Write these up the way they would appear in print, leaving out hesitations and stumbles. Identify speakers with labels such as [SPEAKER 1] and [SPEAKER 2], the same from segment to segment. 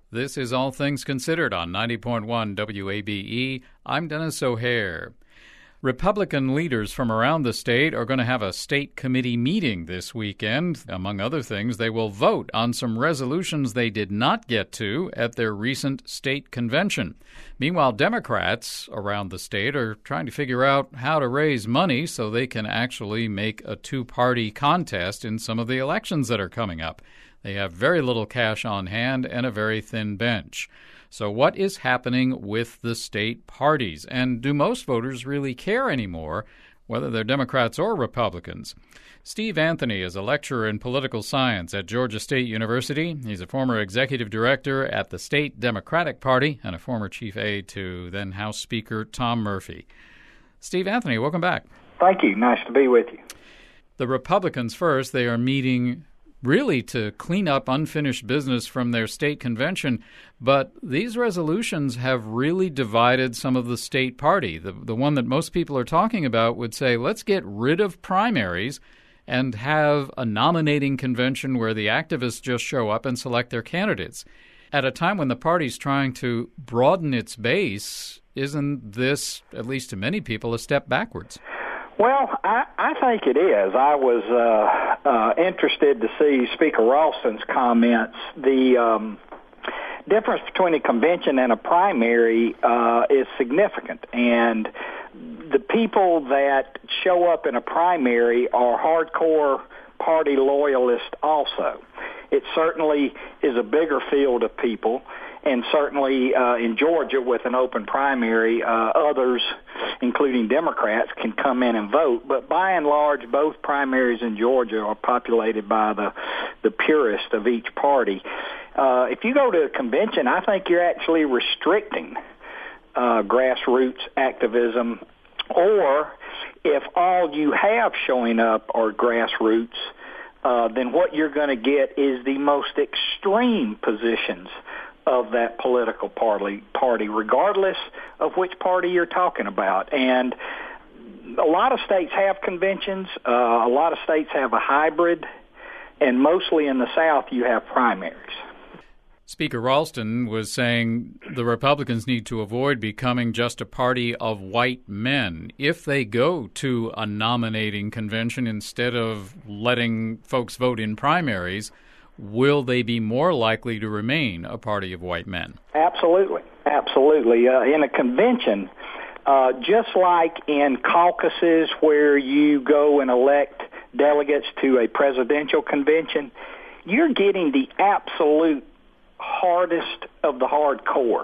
[SPEAKER 1] This is All Things Considered on 90.1 WABE. I'm Dennis O'Hare. Republican leaders from around the state are going to have a state committee meeting this weekend. Among other things, they will vote on some resolutions they did not get to at their recent state convention. Meanwhile, Democrats around the state are trying to figure out how to raise money so they can actually make a two-party contest in some of the elections that are coming up. They have very little cash on hand and a very thin bench. So what is happening with the state parties? And do most voters really care anymore, whether they're Democrats or Republicans? Steve Anthony is a lecturer in political science at Georgia State University. He's a former executive director at the State Democratic Party and a former chief aide to then House Speaker Tom Murphy. Steve Anthony, welcome back.
[SPEAKER 2] Thank you. Nice to be with you.
[SPEAKER 1] The Republicans first, they are meeting really to clean up unfinished business from their state convention. But these resolutions have really divided some of the state party. The one that most people are talking about would say, let's get rid of primaries and have a nominating convention where the activists just show up and select their candidates. At a time when the party's trying to broaden its base, isn't this, at least to many people, a step backwards?
[SPEAKER 2] Well, I think it is. I was interested to see Speaker Ralston's comments. The difference between a convention and a primary is significant, and the people that show up in a primary are hardcore party loyalists also. It certainly is a bigger field of people, and certainly in Georgia with an open primary, others, including Democrats, can come in and vote. But by and large, both primaries in Georgia are populated by the purist of each party. If you go to a convention, I think you're actually restricting grassroots activism, or if all you have showing up are grassroots, then what you're going to get is the most extreme positions of that political party, regardless of which party you're talking about. And a lot of states have conventions. A lot of states have a hybrid. And mostly in the South, you have primaries.
[SPEAKER 1] Speaker Ralston was saying the Republicans need to avoid becoming just a party of white men. If they go to a nominating convention instead of letting folks vote in primaries, will they be more likely to remain a party of white men? Absolutely.
[SPEAKER 2] Absolutely. In a convention, just like in caucuses where you go and elect delegates to a presidential convention, you're getting the absolute hardest of the hardcore.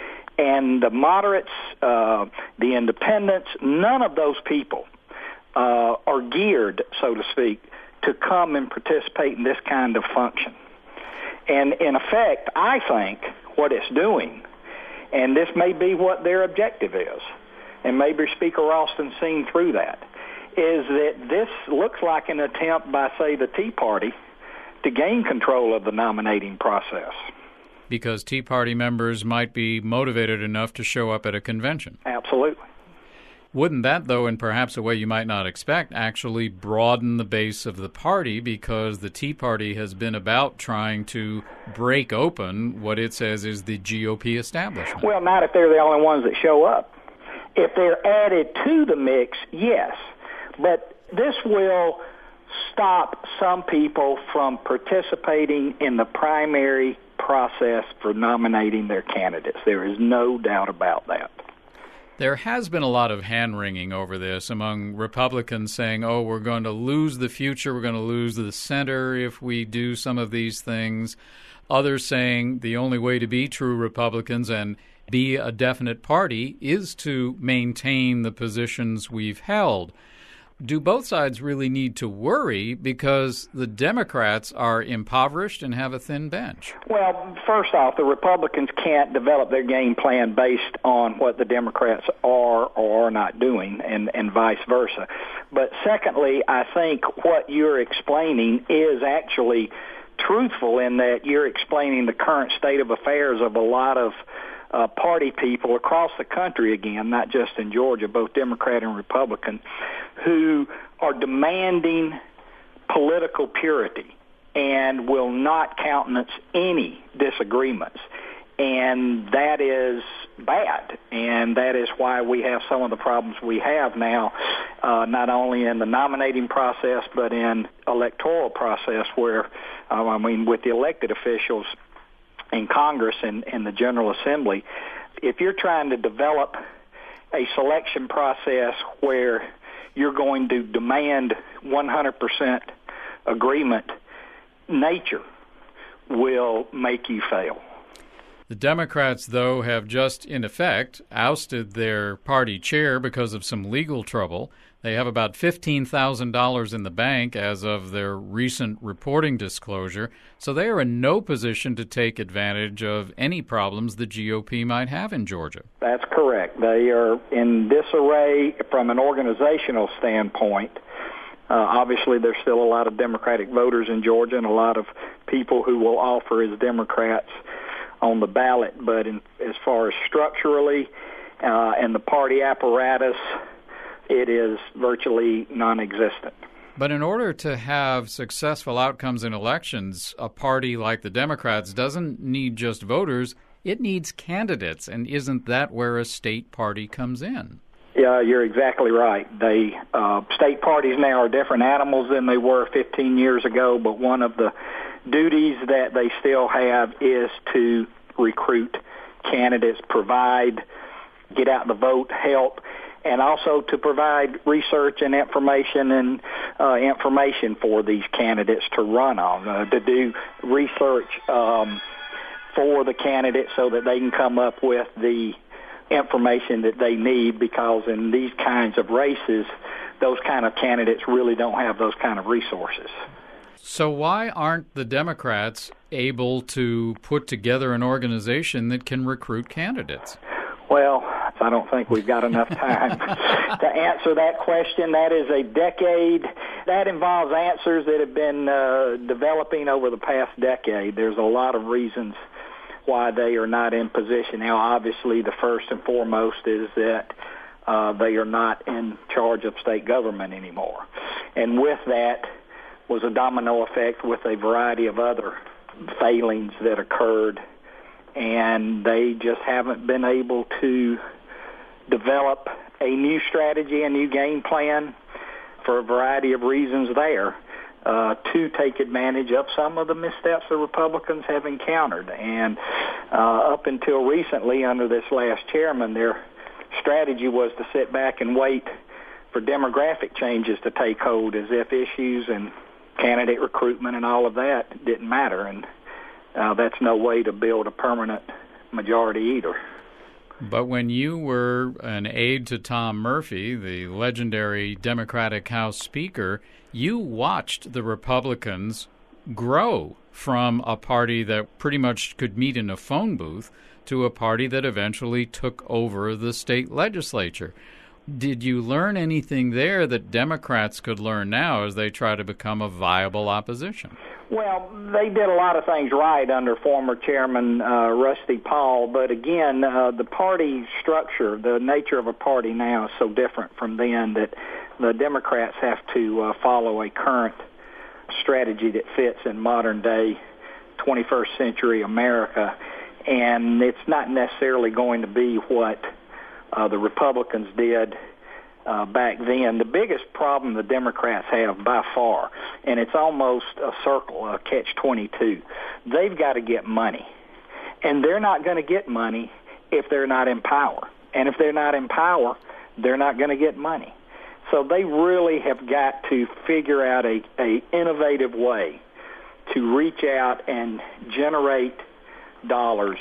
[SPEAKER 2] And the moderates, the independents, none of those people are geared, so to speak, to come and participate in this kind of function. And in effect, I think what it's doing, and this may be what their objective is, and maybe Speaker Ralston's seen through that, is that this looks like an attempt by, say, the Tea Party to gain control of the nominating process.
[SPEAKER 1] Because Tea Party members might be motivated enough to show up at a convention.
[SPEAKER 2] Absolutely.
[SPEAKER 1] Wouldn't that, though, in perhaps a way you might not expect, actually broaden the base of the party, because the Tea Party has been about trying to break open what it says is the GOP establishment?
[SPEAKER 2] Well, not if they're the only ones that show up. If they're added to the mix, yes. But this will stop some people from participating in the primary process for nominating their candidates. There is no doubt about that.
[SPEAKER 1] There has been a lot of hand-wringing over this among Republicans saying, oh, we're going to lose the future, we're going to lose the center if we do some of these things. Others saying the only way to be true Republicans and be a definite party is to maintain the positions we've held. Do both sides really need to worry because the Democrats are impoverished and have a thin bench?
[SPEAKER 2] Well, first off, the Republicans can't develop their game plan based on what the Democrats are or are not doing, and vice versa. But secondly, I think what you're explaining is actually truthful in that you're explaining the current state of affairs of a lot of party people across the country, again, not just in Georgia, both Democrat and Republican, who are demanding political purity and will not countenance any disagreements. And that is bad, and that is why we have some of the problems we have now, not only in the nominating process, but in electoral process where, with the elected officials in Congress and the General Assembly, if you're trying to develop a selection process where you're going to demand 100% agreement, nature will make you fail.
[SPEAKER 1] The Democrats, though, have just, in effect, ousted their party chair because of some legal trouble. They have about $15,000 in the bank as of their recent reporting disclosure, so they are in no position to take advantage of any problems the GOP might have in Georgia.
[SPEAKER 2] That's correct. They are in disarray from an organizational standpoint. Obviously, there's still a lot of Democratic voters in Georgia and a lot of people who will offer as Democrats on the ballot, but as far as structurally and the party apparatus, it is virtually non-existent.
[SPEAKER 1] But in order to have successful outcomes in elections, a party like the Democrats doesn't need just voters, it needs candidates, and isn't that where a state party comes in?
[SPEAKER 2] Yeah, you're exactly right. State parties now are different animals than they were 15 years ago, but one of the duties that they still have is to recruit candidates, get out the vote, help, and also to provide research and information for these candidates to run on, to do research for the candidates so that they can come up with the information that they need, because in these kinds of races, those kind of candidates really don't have those kind of resources.
[SPEAKER 1] So why aren't the Democrats able to put together an organization that can recruit candidates?
[SPEAKER 2] Well, I don't think we've got enough time to answer that question. That is a decade. That involves answers that have been developing over the past decade. There's a lot of reasons why they are not in position. Now, obviously, the first and foremost is that they are not in charge of state government anymore. And with that was a domino effect with a variety of other failings that occurred, and they just haven't been able to develop a new strategy, a new game plan for a variety of reasons there to take advantage of some of the missteps the Republicans have encountered. And up until recently, under this last chairman, their strategy was to sit back and wait for demographic changes to take hold, as if issues and candidate recruitment and all of that didn't matter. And that's no way to build a permanent majority either.
[SPEAKER 1] But when you were an aide to Tom Murphy, the legendary Democratic House Speaker, you watched the Republicans grow from a party that pretty much could meet in a phone booth to a party that eventually took over the state legislature. Did you learn anything there that Democrats could learn now as they try to become a viable opposition?
[SPEAKER 2] Well, they did a lot of things right under former Chairman Rusty Paul, but again, the party structure, the nature of a party now is so different from then that the Democrats have to follow a current strategy that fits in modern-day 21st century America, and it's not necessarily going to be what the Republicans did back then. The biggest problem the Democrats have by far, and it's almost a circle, a catch-22, they've got to get money. And they're not going to get money if they're not in power. And if they're not in power, they're not going to get money. So they really have got to figure out a innovative way to reach out and generate dollars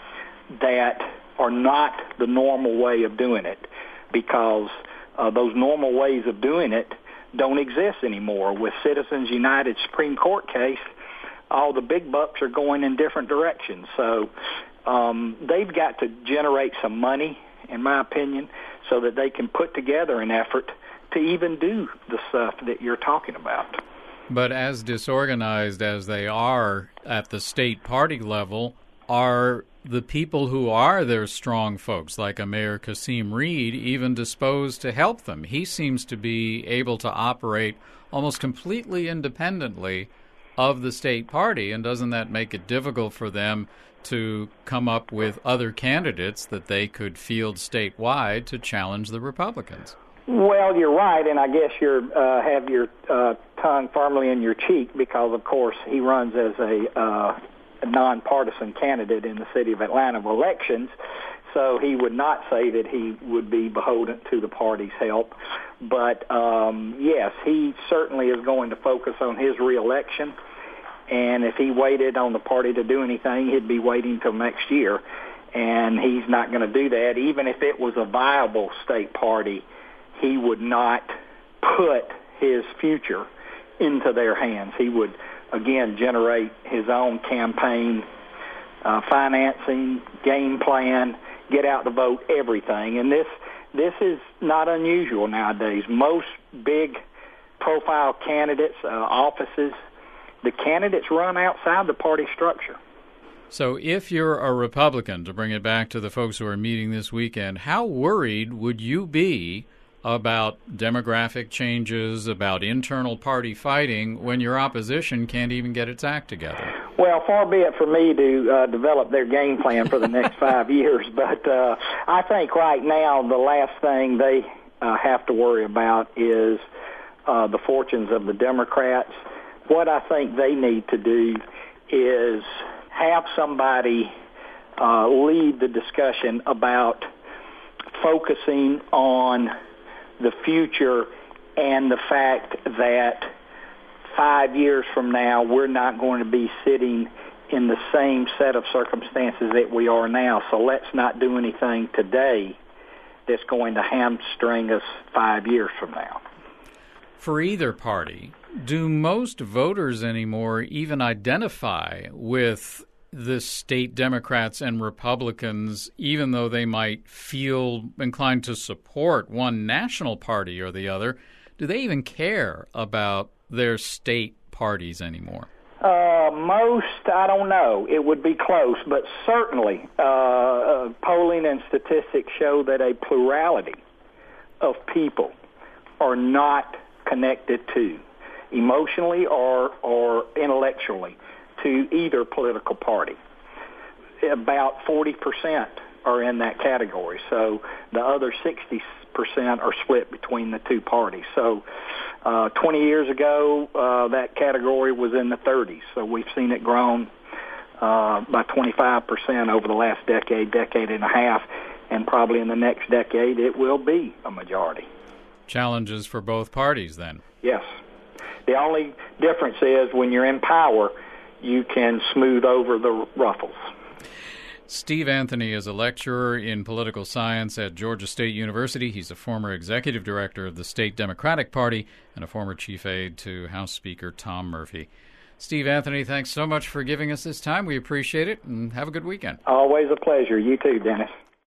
[SPEAKER 2] that are not the normal way of doing it, because those normal ways of doing it don't exist anymore. With Citizens United Supreme Court case, all the big bucks are going in different directions. So they've got to generate some money, in my opinion, so that they can put together an effort to even do the stuff that you're talking about.
[SPEAKER 1] But as disorganized as they are at the state party level, are the people who are their strong folks, like Mayor Kasim Reed, even disposed to help them? He seems to be able to operate almost completely independently of the state party, and doesn't that make it difficult for them to come up with other candidates that they could field statewide to challenge the Republicans.
[SPEAKER 2] Well, you're right, and I guess you have your tongue firmly in your cheek because, of course, he runs as a nonpartisan candidate in the city of Atlanta elections, so he would not say that he would be beholden to the party's help. But, yes, he certainly is going to focus on his reelection, and if he waited on the party to do anything, he'd be waiting till next year, and he's not going to do that. Even if it was a viable state party, he would not put his future into their hands. He would, again, generate his own campaign financing, game plan, get out the vote, everything. And this is not unusual nowadays. Most big profile candidates, offices, the candidates run outside the party structure.
[SPEAKER 1] So if you're a Republican, to bring it back to the folks who are meeting this weekend, how worried would you be about demographic changes, about internal party fighting, when your opposition can't even get its act together?
[SPEAKER 2] Well, far be it for me to develop their game plan for the next 5 years, but I think right now the last thing they have to worry about is the fortunes of the Democrats. What I think they need to do is have somebody lead the discussion about focusing on the future and the fact that 5 years from now we're not going to be sitting in the same set of circumstances that we are now. So let's not do anything today that's going to hamstring us 5 years from now.
[SPEAKER 1] For either party, do most voters anymore even identify with the state Democrats and Republicans, even though they might feel inclined to support one national party or the other? Do they even care about their state parties anymore?
[SPEAKER 2] Most, I don't know. It would be close, but certainly polling and statistics show that a plurality of people are not connected to, emotionally or intellectually, to either political party. About 40% are in that category. So the other 60% are split between the two parties. So 20 years ago, that category was in the 30s. So we've seen it grown by 25% over the last decade and a half, and probably in the next decade it will be a majority.
[SPEAKER 1] Challenges for both parties, then.
[SPEAKER 2] Yes. The only difference is when you're in power, you can smooth over the ruffles.
[SPEAKER 1] Steve Anthony is a lecturer in political science at Georgia State University. He's a former executive director of the state Democratic Party and a former chief aide to House Speaker Tom Murphy. Steve Anthony, thanks so much for giving us this time. We appreciate it, and have a good weekend.
[SPEAKER 2] Always a pleasure. You too, Dennis.